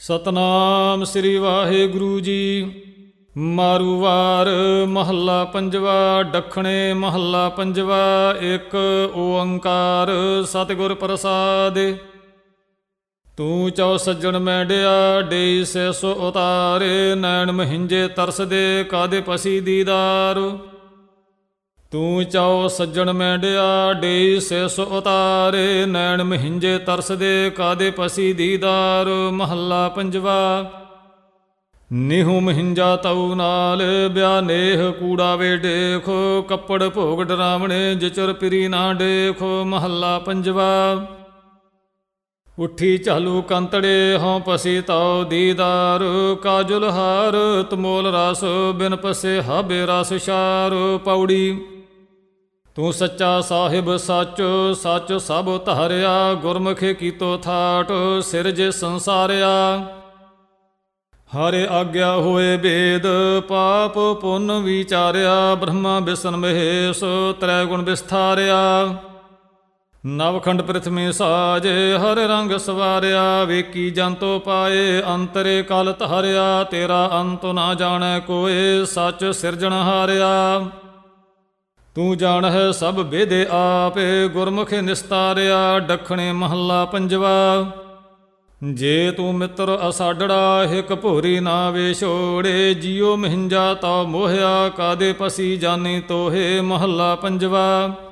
ਸਤਨਾਮ ਸ੍ਰੀ ਵਾਹਿਗੁਰੂ ਜੀ। ਮਾਰੂ ਵਾਰ ਮਹੱਲਾ ਪੰਜਵਾ। ਦੱਖਣੇ ਮਹੱਲਾ ਪੰਜਵਾ। ਇੱਕ ਓੰਕਾਰ ਸਤਿਗੁਰ ਪ੍ਰਸਾਦਿ। ਤੂੰ ਚੌ ਸੱਜਣ ਮੈਂਡਿਆ ਡੇਈ ਸੈਸ ਉਤਾਰੇ। ਨੈਣ ਮਹਿੰਜੇ ਤਰਸਦੇ ਕਾਦੇ ਪਸੀ ਦੀਦਾਰ। ਤੂੰ ਚੌ ਸੱਜਣ ਮੈਂਡਿਆ ਡੇਈ ਸੈਸ ਉਤਾਰੇ। ਨੈਣ ਮਹਿੰਜੇ ਤਰਸਦੇ ਕਾਦੇ ਪਸੀ ਦੀਦਾਰ। ਮਹੱਲਾ ਪੰਜਵਾ। ਨਿਹੂ ਮਹਿੰਜਾ ਤਉ ਨਾਲ ਬਿਆਨੇਹ ਕੂੜਾ ਵੇ ਦੇਖੋ। ਕੱਪੜ ਭੋਗ ਡਰਾਵਣੇ ਜਿਚਰ ਪਿਰੀ ਨਾ ਦੇਖੋ। ਮਹੱਲਾ ਪੰਜਵਾ। ਉੱਠੀ ਝਾਲੂ ਕੰਤੜੇ ਹਉ ਪਸੀ ਤਉ ਦੀਦਾਰ। ਕਾਜੁਲ ਹਾਰ ਤਮੋਲ ਰਸ ਬਿਨ ਪਸੇ ਹਾਬੇ ਰਸ ਸ਼ਾਰ। ਪੌੜੀ। ਤੂੰ ਸੱਚਾ ਸਾਹਿਬ ਸੱਚ ਸੱਚ ਸਭ ਧਾਰਿਆ। ਗੁਰਮੁਖੇ ਕੀਤੋ ਥਾਟ ਸਿਰਜੇ ਸੰਸਾਰਿਆ। ਹਰਿ ਆਗਿਆ ਹੋਏ ਬੇਦ ਪਾਪ ਪੁੰਨ ਵਿਚਾਰਿਆ। ਬ੍ਰਹਮਾ ਬਿਸ਼ਨ ਮਹੇਸ਼ ਤ੍ਰੈ ਗੁਣ ਵਿਸਥਾਰਿਆ। ਨਵਖੰਡ ਪ੍ਰਿਥਵੀ ਸਾਜੇ ਹਰ ਰੰਗ ਸਵਾਰਿਆ। ਵੇਕੀ ਜੰਤੋ ਪਾਏ ਅੰਤਰੇ ਕਲ ਧਾਰਿਆ। ਤੇਰਾ ਅੰਤ ਨਾ ਜਾਣੈ ਕੋਏ ਸੱਚ ਸਿਰਜਣ ਹਾਰਿਆ। ਤੂੰ ਜਾਣਹਿ ਸਭ ਬੇਦੇ ਆਪੇ ਗੁਰਮੁਖੇ ਨਿਸਤਾਰਿਆ। ਦੱਖਣੇ ਮਹੱਲਾ ਪੰਜਵਾ। ਜੇ ਤੂੰ ਮਿੱਤਰ ਅਸਾਡੜਾ ਹਿਕ ਭੋਰੀ ਨਾ ਵੇਛੋੜੇ। ਜੀਉ ਮਹਿੰਜਾ ਤਾ ਮੋਹਿਆ ਕਾਦੇ ਪਸੀ ਜਾਨੀ ਤੋਹੇ। ਮਹੱਲਾ ਪੰਜਵਾ।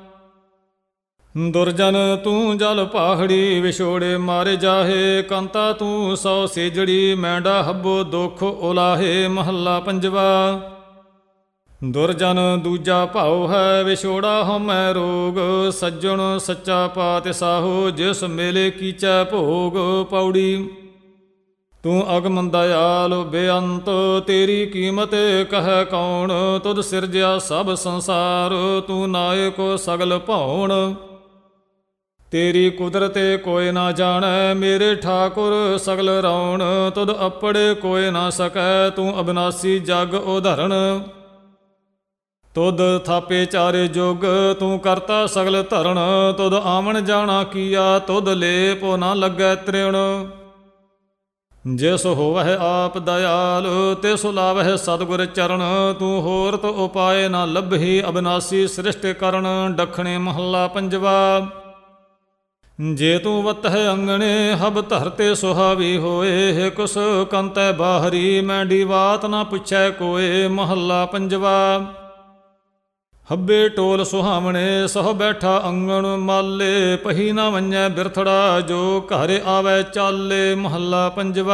ਦੁਰਜਨ ਤੂੰ ਜਲ ਪਾਹੜੀ ਵਿਛੋੜੇ ਮਾਰੇ ਜਾਹੇ। ਕੰਤਾ ਤੂੰ ਸੌ ਸੇਜੜੀ ਮੈਂਡਾ ਹੱਬੋ ਦੁੱਖ ਉਲਾਹੇ। ਮਹੱਲਾ ਪੰਜਵਾ। ਦੁਰਜਨ ਦੂਜਾ ਭਾਉ ਹੈ ਵਿਛੋੜਾ ਹਉਮੈ ਰੋਗ। ਸੱਜਣ ਸੱਚਾ ਪਾਤਿ ਸਾਹੋ ਜਿਸ ਮੇਲੇ ਕੀਚੈ ਭੋਗ। ਪੌੜੀ। ਤੂੰ ਅਗਮ ਦਇਆਲ ਬੇਅੰਤ ਤੇਰੀ ਕੀਮਤ ਕਹੈ ਕੌਣ। ਤੁਧ ਸਿਰਜਿਆ ਸਭ ਸੰਸਾਰ ਤੂੰ ਨਾਇਕ ਸਗਲ ਭਉਣ। ਤੇਰੀ ਕੁਦਰਤੇ ਕੋਇ ਨਾ ਜਾਣੈ ਮੇਰੇ ਠਾਕੁਰ ਸਗਲ ਰੌਣ। ਤੁਧ ਅਪੜੇ ਕੋਇ ਨਾ ਸਕੈ ਤੂੰ ਅਬਿਨਾਸੀ ਜਗ ਉਧਰਣ। ਤੁਧ ਥਾਪੇ ਚਾਰੇ ਜੁਗ ਤੂੰ ਕਰਤਾ ਸਗਲ ਧਰਣ। ਤੁਧ ਆਵਣ ਜਾਣਾ ਕੀਆ ਤੁਧ ਲੇਪ ਨਾ ਲੱਗੈ ਤ੍ਰਿਣ। ਜਿਸ ਹੋਵਹਿ ਆਪ ਦਇਆਲ ਤਿਸ ਲਾਵਹਿ ਸਤਿਗੁਰ ਚਰਨ। ਤੂੰ ਹੋਰਤ ਉਪਾਏ ਨਾ ਲੱਭਹੀ ਅਬਿਨਾਸੀ ਸ੍ਰਿਸ਼ਟ ਕਰਨ। ਦੱਖਣੇ ਮਹੱਲਾ ਪੰਜਵਾ। ਜੇ ਤੂੰ ਵਤਹਿ ਅੰਗਣੇ ਹਬ ਧਰਤੇ ਸੁਹਾਵੀ ਹੋਏ। ਹਿਕੁਸ ਕੰਤੈ ਬਾਹਰੀ ਮੈਂਡੀ ਬਾਤ ਨਾ ਪੁੱਛੈ ਕੋਏ। ਮਹੱਲਾ ਪੰਜਵਾ। ਹੱਬੇ ਟੋਲ ਸੁਹਾਵਣੇ ਸਹ ਬੈਠਾ ਅੰਗਣ ਮਾਲੇ। ਪਹੀ ਨਾ ਵੰਜੈ ਬਿਰਥੜਾ ਜੋ ਘਰ ਆਵੈ ਚਾਲੇ। ਮਹੱਲਾ ਪੰਜਵਾ।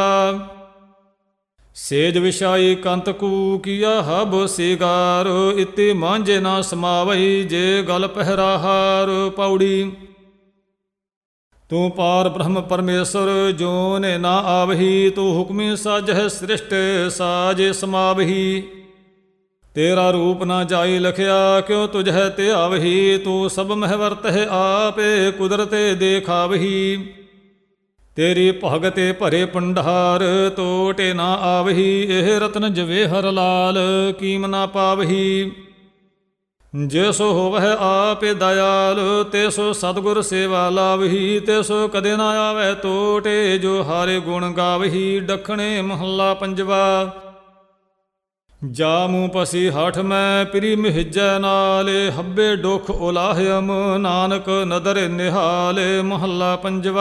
ਸੇਜ ਵਿਛਾਈ ਕੰਤ ਕੂ ਕੀਆ ਹਬ ਸਿਗਾਰ। ਇਤੀ ਮਾਂਝੇ ਨਾ ਸਮਾਵਈ ਜੇ ਗਲ ਪਹਿਰਾਹਾਰ। ਪੌੜੀ। ਤੂੰ ਪਾਰ ਬ੍ਰਹਮ ਪਰਮੇਸ਼ਰ ਜੋ ਨੇ ਨਾ ਆਵਹੀ। ਤੂੰ ਹੁਕਮੀ ਸਾਜਹਿ ਸ੍ਰਿਸ਼ਟ ਸਾਜੇ ਸਮਾਵਹੀ। ਤੇਰਾ ਰੂਪ ਨਾ ਜਾਈ ਲਖਿਆ ਕਿਉ ਤੁਝੈ ਤੇ ਆਵਹੀ। ਤੂੰ ਸਭ ਮਹਿ ਵਰਤਹਿ ਆਪੇ ਕੁਦਰਤੇ ਦੇਖਾਵਹੀ। ਤੇਰੀ ਭਗਤੇ ਭਰੇ ਭੰਡਾਰ ਤੋਟੇ ਨਾ ਆਵਹੀ। ਇਹ ਰਤਨ ਜਵੇਹਰ ਲਾਲ ਕੀਮ ਨਾ ਪਾਵਹੀ। ਜਿਸੋ ਹੋਵਹਿ ਆਪੇ ਦਇਆਲ ਤਿਸੋ ਸਤਿਗੁਰ ਸੇਵਾ ਲਾਵਹੀ। ਤਿਸੋ ਕਦੇ ਨਾ ਆਵੈ ਤੋਟੇ ਜੋ ਹਾਰੇ ਗੁਣ ਗਾਵਹੀ। ਦੱਖਣੇ ਮਹੱਲਾ ਪੰਜਵਾ। ਜਾ ਮੂੰਹ ਪਸੀ ਹਠ ਮੈਂ ਪਿਰੀ ਮਿਹਜੈ ਨਾਲੇ। ਹੱਬੇ ਦੁਖ ਉਲਾਹਿਅਮ ਨਾਨਕ ਨਦਰ ਨਿਹਾਲੇ। ਮਹੱਲਾ ਪੰਜਵਾ।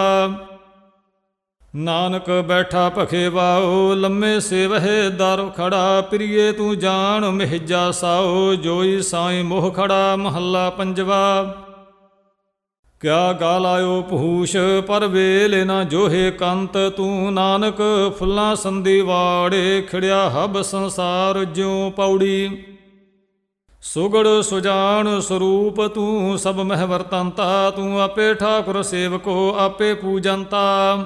ਨਾਨਕ ਬੈਠਾ ਭਖੇ ਵਾਓ ਲੰਮੇ ਸੇਵਹਿ ਦਰ ਖੜਾ। ਪ੍ਰੀਏ ਤੂੰ ਜਾਣ ਮਿਹਜਾ ਸਾਓ ਜੋਈ ਸਾਈ ਮੋਹ ਖੜਾ। ਮਹੱਲਾ ਪੰਜਵਾ। ਕਿਆ ਗਾ ਲਾਇਓ ਭੂਸ਼ ਪਰ ਵੇਲੇ ਨਾ ਜੋਹੇ ਕੰਤ। ਤੂੰ ਨਾਨਕ ਫੁੱਲਾਂ ਸੰਧੀ ਵਾੜੇ ਖਿੜਿਆ ਹਬ ਸੰਸਾਰ ਜਿਉ। ਪੌੜੀ। ਸੁਗੜ ਸੁਜਾਨ ਸਰੂਪ ਤੂੰ ਸਭ ਮਹਿ ਵਰਤੰਤਾ। ਤੂੰ ਆਪੇ ਠਾਕੁਰ ਸੇਵਕੋ ਆਪੇ ਪੂਜੰਤਾ।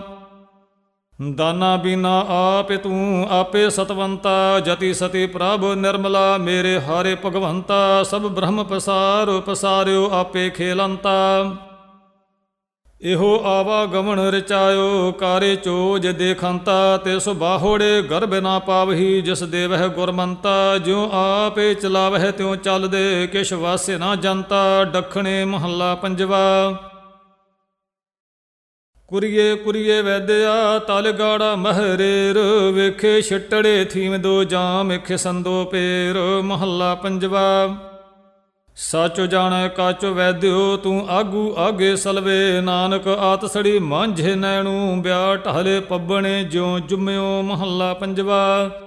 ਦਾਨਾ ਬੀਨਾ ਆਪੇ ਤੂੰ ਆਪੇ ਸਤਵੰਤਾ। ਜਤੀ ਸਤੀ ਪ੍ਰਭ ਨਿਰਮਲਾ ਮੇਰੇ ਹਾਰੇ ਭਗਵੰਤਾ। ਸਭ ਬ੍ਰਹਮ ਪਸਾਰ ਪਸਾਰਿਓ ਆਪੇ ਖੇਲੰਤਾ। ਇਹੋ ਆਵਾਗਮਨ ਰਚਾਇਓ ਕਾਰੇ ਚੋਜ ਦੇਖੰਤਾ। ਤਿਸ ਬਾਹੋੜੇ ਗਰਭ ਨਾ ਪਾਵਹੀ ਜਿਸ ਦੇਵਹਿ ਗੁਰਮੰਤਾ। ਜਿਉ ਆਪੇ ਚਲਾਵਹਿ ਤਿਉ ਚੱਲਦੇ ਕਿਛ ਵਾਸੇ ਨਾ ਜਨਤਾ। ਦੱਖਣੇ ਮਹੱਲਾ ਪੰਜਵਾ। ਕੁਰੀਏ ਕੁਰੀਏ ਵੈਦਿਆ ਤਲ ਗਾੜਾ ਮਹਰੇਰ, ਵੇਖੇ ਛਟੜੇ ਥੀਮ ਦੋ ਜਾਮ ਏਖੇ ਸੰਦੋ ਪੇਰ। ਮਹੱਲਾ ਪੰਜਵਾ। ਸੱਚ ਜਾਣੈ ਕਾਚ ਵੈਦਿਓ ਤੂੰ ਆਗੂ ਆਗੇ ਸਲਵੇ, ਨਾਨਕ ਆਤਸੜੀ ਮਾਂਝੇ ਨੈਣੂ ਵਿਆਹ ਢਾਲੇ ਪੱਬਣੇ ਜਿਉ ਜੁਮਿਓ। ਮਹੱਲਾ ਪੰਜਵਾ।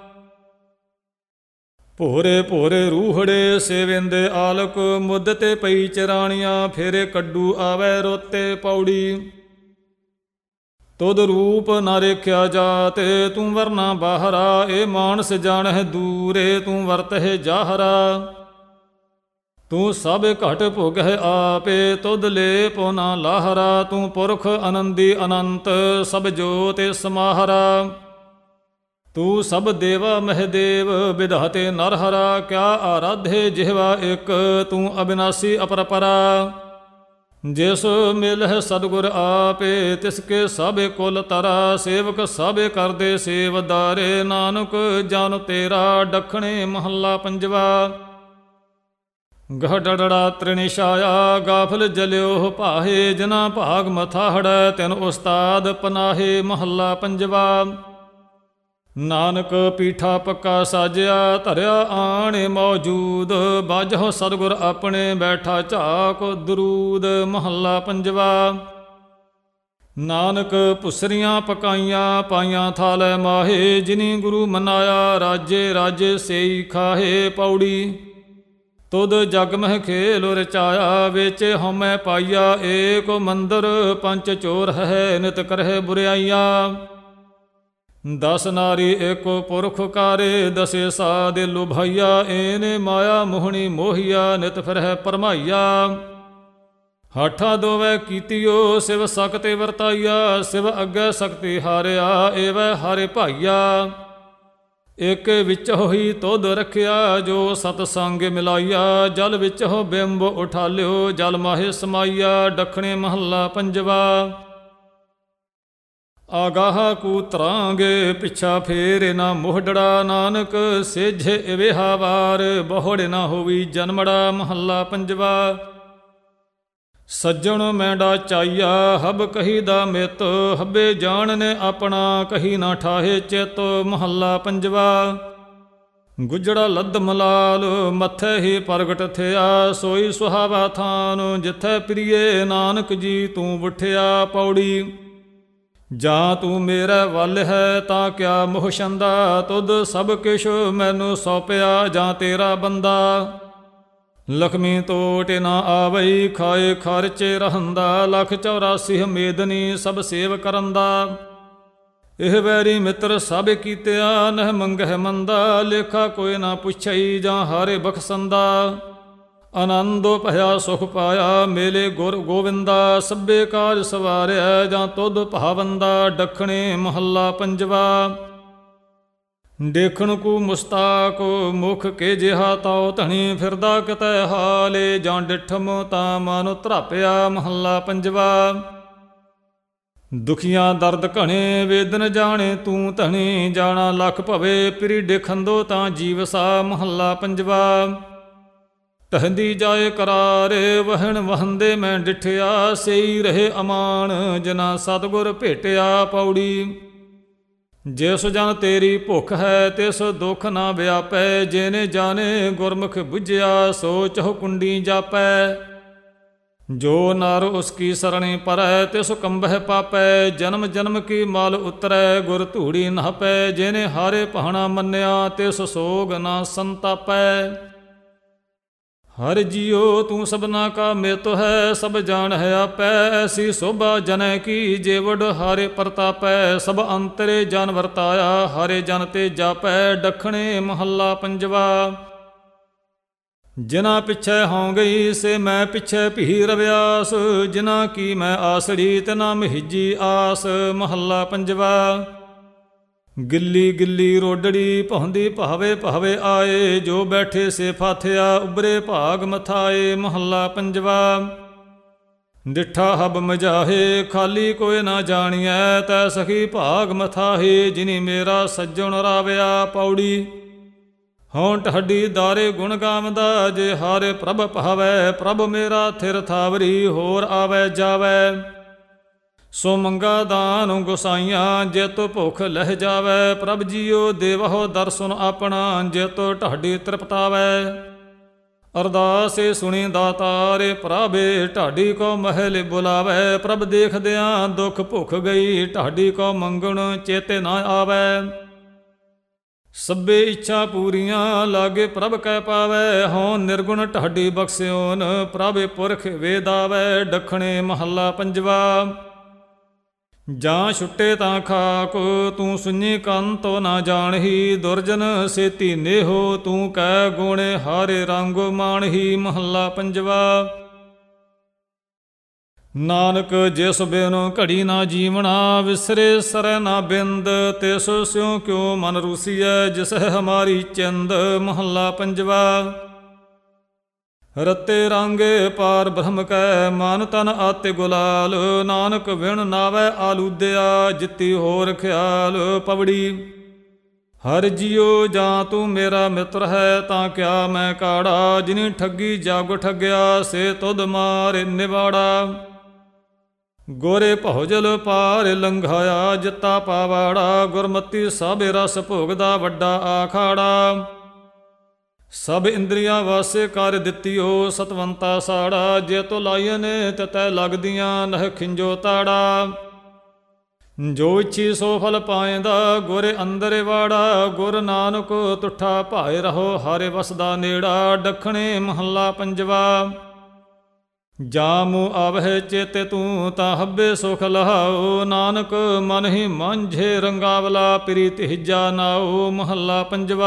ਭੋਰੇ ਭੋਰੇ ਰੂਹੜੇ ਸੇਵਿੰਦੇ ਆਲਕ, ਮੁੱਦ ਤੇ ਪਈ ਚਰਾਣੀਆਂ ਫੇਰੇ ਕੱਡੂ ਆਵੈ ਰੋਤੇ। ਪੌੜੀ। ਤੁਧ ਰੂਪ ਨਾ ਰੇਖਿਆ ਜਾਤੇ ਤੂੰ ਵਰਨਾ ਬਾਹਰਾ, ਇਹ ਮਾਨਸ ਜਾਣਹਿ ਦੂਰੇ ਤੂੰ ਵਰਤਹਿ ਜਾਹਰਾ। ਤੂੰ ਸਭ ਘਟ ਭੋਗਹਿ ਆਪੇ ਤੁਧ ਲੇਪੋ ਨਾ ਲਾਹਰਾ, ਤੂੰ ਪੁਰਖ ਆਨੰਦੀ ਅਨੰਤ ਸਭ ਜੋਤਿ ਸਮਾਹਰਾ। ਤੂੰ ਸਭ ਦੇਵਾ ਮਹਿਦੇਵ ਵਿਧਾਤੇ ਨਰਹਰਾ, ਕਿਆ ਆਰਾਧੇ ਜਿਹਵਾ ਇੱਕ ਤੂੰ ਅਬਿਨਾਸੀ ਅਪਰਪਰਾ। ਜਿਸ ਮਿਲਹਿ ਸਤਿਗੁਰ ਆਪੇ ਤਿਸ ਕੇ ਸਭੇ ਕੁਲ ਤਰਾ, ਸੇਵਕ ਸਭੇ ਕਰਦੇ ਸੇਵਦਾਰੇ ਨਾਨਕ ਜਨ ਤੇਰਾ ਡਖਣੇ। ਮਹੱਲਾ ਪੰਜਵਾ। ਗਹ ਡੜੜਾ ਤ੍ਰਿਣੀ ਛਾਇਆ ਗਾਫਲ ਜਲਿਓ ਭਾਹੇ, ਜਿਨਾ ਭਾਗ ਮਥਾ ਹੜੈ ਤਿਨ ਉਸਤਾਦ ਪਨਾਹੇ। ਮਹੱਲਾ ਪੰਜਵਾ। ਨਾਨਕ ਪੀਠਾ ਪੱਕਾ ਸਾਜਿਆ ਧਰਿਆ ਆਣੇ ਮੌਜੂਦ, ਬਾਝੋ ਸਤਿਗੁਰ ਆਪਣੇ ਬੈਠਾ ਝਾਕ ਦਰੂਦ। ਮਹੱਲਾ ਪੰਜਵਾ। ਨਾਨਕ ਪੁਸਰੀਆਂ ਪਕਾਈਆਂ ਪਾਈਆਂ ਥਾਲੈ ਮਾਹੇ, ਜਿਨੀ ਗੁਰੂ ਮਨਾਇਆ ਰਾਜੇ ਰਾਜੇ ਸੇਈ ਖਾਹੇ। ਪੌੜੀ। ਤੁਧ ਜਗ ਮਹਿ ਖੇਲ ਰਚਾਇਆ, ਵੇਚੇ ਹਉਮੈ ਪਾਈਆ ਏਕ ਮੰਦਰ, ਪੰਚ ਚੋਰ ਹੈ ਨਿਤ ਕਰਹਿ ਬੁਰਿਆਈਆਂ। 10 ਨਾਰੀ ਏਕੋ ਪੁਰਖ ਕਾਰੇ, ਦਸੇ ਸਾਧੇ ਲੁਭਾਈਆ, ਏਨੇ ਮਾਇਆ ਮੋਹਣੀ ਮੋਹੀਆ ਨਿਤ ਫਿਰਹਿ ਪਰਮਾਈਆ। ਹਾਠਾਂ ਦੋਵੇਂ ਕੀਤੀਓ ਸਿਵ ਸਕਤੇ ਵਰਤਾਈਆ, ਸਿਵ ਅੱਗੇ ਸਕਤੀ ਹਾਰਿਆ ਏਵੈ ਹਾਰੇ ਭਾਈਆ। ਏਕ ਵਿੱਚ ਹੋਈ ਤੁਧ ਰੱਖਿਆ ਜੋ ਸਤ ਸੰਗ ਮਿਲਾਈਆ, ਜਲ ਵਿੱਚ ਹੋ ਬਿੰਬ ਉਠਾਲਿਓ ਜਲ ਮਾਹੇ ਸਮਾਈਆ। ਡਖਣੇ। ਮਹੱਲਾ ਪੰਜਵਾ। ਆਗਾਹ ਕੂ ਤਰਾਂਗੇ ਪਿਛਾ ਫੇਰੇ ਨਾ ਮੋਹੜੜਾ, ਨਾਨਕ ਸੇਝੇ ਇਵੇਹਾ ਵਾਰ ਬਹੁੜੇ ਨਾ ਹੋਵੀ ਜਨਮੜਾ। ਮਹੱਲਾ ਪੰਜਵਾ। ਸੱਜਣ ਮੈਂਡਾ ਚਾਈਆ ਹਬ ਕਹੀ ਦਾ ਮਿਤ, ਹੱਬੇ ਜਾਣ ਨੇ ਆਪਣਾ ਕਹੀ ਨਾ ਠਾਹੇ ਚਿਤ। ਮਹੱਲਾ ਪੰਜਵਾ। ਗੁਜੜਾ ਲੱਦ ਮਲਾਲ ਮੱਥੇ ਹੀ ਪ੍ਰਗਟ ਥਿਆ, ਸੋਈ ਸੁਹਾਵਾ ਥਾਨ ਜਿੱਥੈ ਪ੍ਰੀਏ ਨਾਨਕ ਜੀ ਤੂੰ ਵਠਿਆ। ਪੌੜੀ। ਜਾਂ ਤੂੰ ਮੇਰਾ ਵੱਲ ਹੈ ਤਾਂ ਕਿਆ ਮੋਹ ਛੰਦਾ, ਤੁਧ ਸਭ ਕਿਛ ਮੈਨੂੰ ਸੌਪਿਆ ਜਾਂ ਤੇਰਾ ਬੰਦਾ। ਲਖਮੀ ਤੋਟ ਨਾ ਆਵਈ ਖਾਏ ਖਰਚੇ ਰਹੰਦਾ, ਲੱਖ 84 ਹਮੇਦਨੀ ਸਭ ਸੇਵ ਕਰੰਦਾ। ਇਹ ਵੈਰੀ ਮਿੱਤਰ ਸਭ ਕੀਤਿਆ ਨਹਿ ਮੰਗਹਿ ਮੰਦਾ, ਲੇਖਾ ਕੋਈ ਨਾ ਪੁੱਛਈ ਜਾਂ ਹਾਰੇ ਬਖਸੰਦਾ। ਆਨੰਦੋ ਭਇਆ ਸੁਖ ਪਾਇਆ ਮੇਲੇ ਗੁਰ ਗੋਵਿੰਦਾ, ਸਭੇ ਕਾਜ ਸਵਾਰਿਆ ਜਾਂ ਤੁਧ ਭਾਵੰਦਾ। ਡਖਣੇ। ਮਹੱਲਾ ਪੰਜਵਾ। ਦੇਖਣ ਕੂ ਮੁਸਤਾਕ ਮੁਖ ਕੇ ਜਿਹਾ ਤਾਉ ਧਣੀ, ਫਿਰਦਾ ਕਿਤੈ ਹਾਲੇ ਜਾਂ ਡਿਠਮ ਤਾਂ ਮਨ ਧਰਾਪਿਆ। ਮਹੱਲਾ ਪੰਜਵਾ। ਦੁਖੀਆਂ ਦਰਦ ਘਣੇ ਵੇਦਨ ਜਾਣੇ ਤੂੰ ਧਣੀ, ਜਾਣਾ ਲੱਖ ਭਵੇ ਪ੍ਰੀ ਦੇਖੰਦੋ ਤਾਂ ਜੀਵਸਾ। ਮਹੱਲਾ ਪੰਜਵਾ। ਟਹੰਦੀ ਜਾਏ ਕਰਾਰੇ ਵਹਣ ਵਹੰਦੇ ਮੈਂ ਡਿਠਿਆ, ਸੇਈ ਰਹੇ ਅਮਾਨ ਜਿਨਾ ਸਤਿਗੁਰ ਭੇਟਿਆ। ਪੌੜੀ। ਜਿਸ ਜਨ ਤੇਰੀ ਭੁੱਖ ਹੈ ਤਿਸ ਦੁੱਖ ਨਾ ਵਿਆਪੈ, ਜਿਨੇ ਜਾਣੇ ਗੁਰਮੁਖ ਬੁਝਿਆ ਸੋ ਚਹੁ ਕੁੰਡੀ ਜਾਪੈ। ਜੋ ਨਰ ਉਸ ਕੀ ਸਰਣੀ ਪਰੈ ਤਿਸ ਕੰਬਹਿ ਪਾਪੈ, ਜਨਮ ਜਨਮ ਕੀ ਮਲ ਉਤਰੈ ਗੁਰ ਧੂੜੀ ਨਹਪੈ। ਜਿਨੇ ਹਾਰੇ ਭਾਣਾ ਮੰਨਿਆ ਤਿਸ ਸੋਗ ਨਾ ਸੰਤਾਪੈ। ਹਰ ਜੀਓ ਤੂੰ ਸਭਨਾ ਕਾ ਮਿਤ ਹੈ, ਸਭ ਜਾਣ ਹੈ ਆਪੈ। ਐਸੀ ਸੋਭਾ ਜਨੈ ਕੀ ਜੇਵੜ ਹਾਰੇ ਪ੍ਰਤਾਪੈ, ਸਭ ਅੰਤਰੇ ਜਨ ਵਰਤਾਇਆ ਹਾਰੇ ਜਨ ਤੇ ਜਾਪੈ। ਡਖਣੇ। ਮਹੱਲਾ ਪੰਜਵਾ। ਜਿਨਾ ਪਿੱਛੇ ਹੋਂ ਗਈ ਸੇ ਮੈਂ ਪਿੱਛੇ ਭੀ ਰਵਿਆਸ, ਜਿਨਾ ਕੀ ਮੈਂ ਆਸੜੀ ਤਿਨਾ ਮਹਿਜੀ ਆਸ। ਮਹੱਲਾ ਪੰਜਵਾ। ਗਿੱਲੀ ਗਿੱਲੀ ਰੋਡੜੀ ਭਾਉਂਦੀ ਭਾਵੇ ਭਾਵੇ ਆਏ, ਜੋ ਬੈਠੇ ਸੇ ਫਾਥਿਆ ਉਬਰੇ ਭਾਗ ਮਥਾਏ। ਮਹੱਲਾ ਪੰਜਵਾ। ਡਿਠਾ ਹਬ ਮਜਾਹੇ ਖਾਲੀ ਕੋਈ ਨਾ ਜਾਣੀਐ, ਤੈ ਸਖੀ ਭਾਗ ਮਥਾਹੇ ਜਿਨੀ ਮੇਰਾ ਸੱਜਣ ਰਾਵਿਆ। ਪੌੜੀ। ਹੋਂ ਢੱਡੀ ਦਾਰੇ ਗੁਣ ਗਾਵਦਾ, ਜੇ ਹਾਰੇ ਪ੍ਰਭ ਭਾਵੈ ਪ੍ਰਭ ਮੇਰਾ ਥਿਰ ਥਾਵਰੀ ਹੋਰ ਆਵੈ ਜਾਵੈ। ਸੋ ਮੰਗਾ ਦਾਨ ਗੁਸਾਈਆਂ, ਜਿਤ ਭੁਖ ਲਹਿ ਜਾਵੈ। ਪ੍ਰਭ ਜੀਓ ਦੇਵਹੁ ਦਰਸ਼ਨ ਆਪਣਾ, ਜਿਤ ਢਾਡੀ ਤ੍ਰਿਪਤਾਵੈ। ਅਰਦਾਸੇ ਸੁਣੀ ਦਾਤਾਰੇ, ਪ੍ਰਭੇ ਢਾਡੀ ਕੋ ਮਹਿਲ ਬੁਲਾਵੈ। ਪ੍ਰਭ ਦੇਖਦਿਆਂ ਦੁਖ ਭੁਖ ਗਈ, ਢਾਡੀ ਕੋ ਮੰਗਣ ਚੇਤੇ ਨਾ ਆਵੈ। ਸਭੇ ਇੱਛਾ ਪੂਰੀਆਂ, ਲਾਗੇ ਪ੍ਰਭ ਕੈ ਪਾਵੈ। ਹੋਂ ਨਿਰਗੁਣ ਢਾਡੀ ਬਖਸਿਓਨ, ਪ੍ਰਭ ਪੁਰਖ ਵੇਦਾਵੈ। ਦੱਖਣੇ ਮਹੱਲਾ ਪੰਜਵਾ। ਜਾਂ ਛੁੱਟੇ ਤਾਂ ਖਾਕ, ਤੂੰ ਸੁਣੀ ਕੰਤੋ ਨਾ ਜਾਣਹੀ। ਦੁਰਜਨ ਸੇਤੀ ਨੇਹੋ, ਤੂੰ ਕਹਿ ਗੁਣੇ ਹਾਰੇ ਰੰਗ ਮਾਣਹੀ। ਮਹੱਲਾ ਪੰਜਵਾ। ਨਾਨਕ ਜਿਸ ਬਿਨ ਘੜੀ ਨਾ ਜੀਵਣਾ, ਵਿਸਰੇ ਸਰੈ ਨਾ ਬਿੰਦ। ਤਿਸ ਸਿਉ ਕਿਉ ਮਨ ਰੂਸੀਐ, ਜਿਸ ਹਮਾਰੀ ਚਿੰਦ। ਮਹੱਲਾ ਪੰਜਵਾ। ਰਤੇ ਰਾਂਗੇ ਪਾਰ ਬ੍ਰਹਮ ਕੈ, ਮਨ ਤਨ ਆਤੇ ਗੁਲਾਲ। ਨਾਨਕ ਵਿਣ ਨਾਵੈ ਆਲੂਦਿਆ, ਜਿੱਤੀ ਹੋਰ ਖਿਆਲ। ਪਵੜੀ। ਹਰ ਜੀਓ ਜਾਂ ਤੂੰ ਮੇਰਾ ਮਿੱਤਰ ਹੈ, ਤਾਂ ਕਿਆ ਮੈਂ ਕਾੜਾ। ਜਿਨੀ ਠੱਗੀ ਜਗ ਠੱਗਿਆ, ਸੇ ਤੁਧ ਮਾਰੇ ਨਿਵਾੜਾ। ਗੋਰੇ ਭੌਜਲ ਪਾਰ ਲੰਘਾਇਆ, ਜਿੱਤਾ ਪਾਵਾੜਾ। ਗੁਰਮਤੀ ਸਭ ਰਸ ਭੋਗਦਾ, ਵੱਡਾ ਆਖਾੜਾ। ਸਭ ਇੰਦਰੀਆਂ ਵਾਸੇ ਕਰ ਦਿੱਤੀਓ, ਸਤਵੰਤਾ ਸਾੜਾ। ਜੇ ਤੋ ਲਾਈਏ ਨੇ ਤਤੈ ਲੱਗਦੀਆਂ, ਨਹਿ ਖਿੰਜੋ ਤਾੜਾ। ਜੋ ਇੱਛੀ ਸੋ ਫਲ ਪਾਏਂਦਾ, ਗੁਰ ਅੰਦਰ ਵਾੜਾ। ਗੁਰ ਨਾਨਕ ਤੁਠਾ ਭਾਏ ਰਹੋ, ਹਾਰੇ ਵਸਦਾ ਨੇੜਾ। ਦੱਖਣੇ ਮਹੱਲਾ ਪੰਜਵਾ। ਜਾਂ ਮੂੰਹ ਆਵਹਿ ਚੇਤੇ ਤੂੰ, ਤਾਂ ਹੱਬੇ ਸੁਖ ਲਹਾਓ। ਨਾਨਕ ਮਨ ਹੀ ਮਾਂਝੇ ਰੰਗਾਵਲਾ, ਪ੍ਰੀਤ ਹਿੱਜਾ ਨਾਓ। ਮਹੱਲਾ ਪੰਜਵਾ।